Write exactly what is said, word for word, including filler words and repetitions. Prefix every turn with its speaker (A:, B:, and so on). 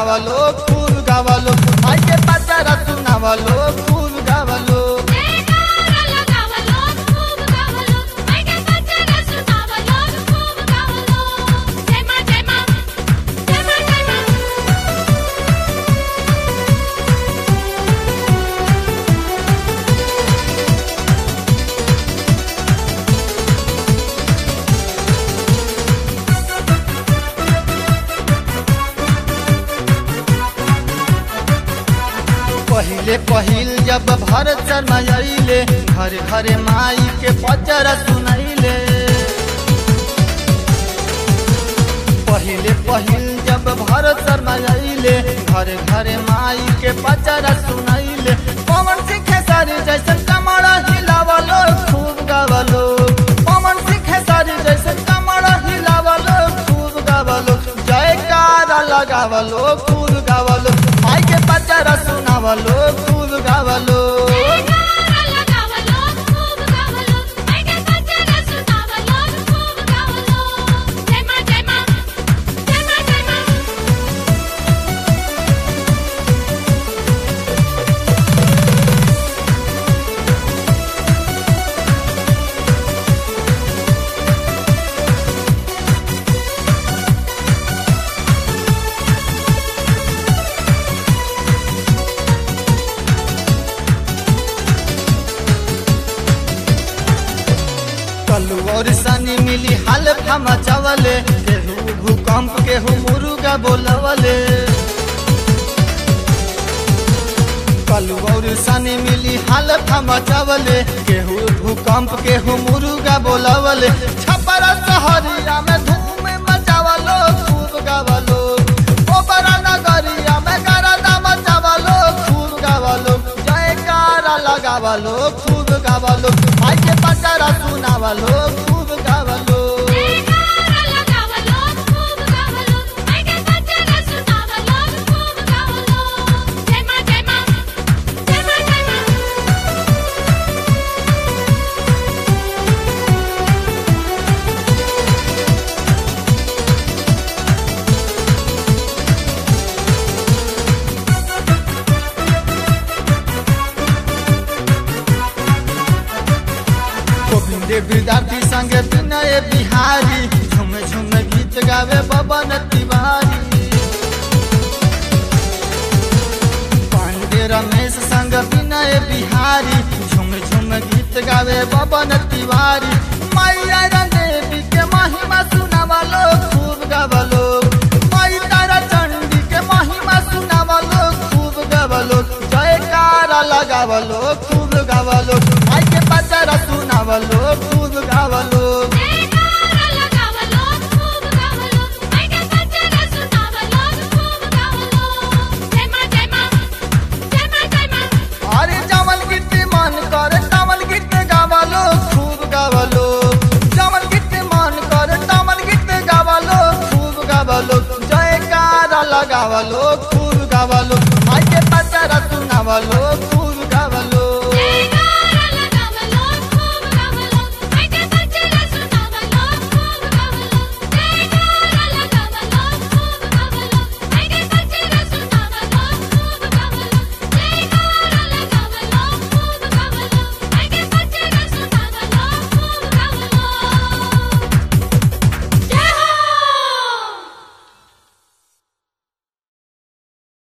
A: गावलो खूब गावलो माई के पचरा सुनावलो खूब गावलो पहिले पहिल जब भरत शर्मा आइले घरे घरे माई के पचरा सुनैले पहिले पहिल जब भरत शर्मा आइले घरे घरे माई के पचरा सुनैले पवन सिंह खेसारी जैसे कमर हिलावलो खूब गावलो पवन सिंह खेसारी जैसे कमर हिलावलो खूब गावलो जयकारा लगावलो खूब गावलो माई के पचरा सुनावलो खूब गावलो कलू और सनी मिली हल्फा मचावले केहू भूकंप केहू मुर्गा बोलवले कलू और सनी मिली हल्फा मचावले केहू भूकंप केहू मुर्गा बोलवले छपरा शहरिया में धूम मचावलो खूब गावलो ओबरा नगरिया में गरदा मचावलो खूब गावलो जयकारा लगावलो खूब गावलो माई के पचरा सुनावलो खूब गावलो गोविंदे विद्यार्थी संगे विनय बिहारी झुम झुम गीत गावे बबन तिवारी पांडे रमेश संग विनय बिहारी झुम झुम गीत गावे बबन तिवारी मैया देवी के महिमा सुनावलो खूब गावलो माई तारा चंडी के महिमा सुनावलो खूब गावलो जयकारा लगावलो खूब गावलो माई के पचरा सुनावलो खूब गावलो अरे जमन गीत मन करे तमन गीत गावलो खूब गावलो जमन गीत मन करे तमन गीत गावलो खूब गावलो जयकारा लगावलो खूब गावलो माई के पचरा सुनावलो।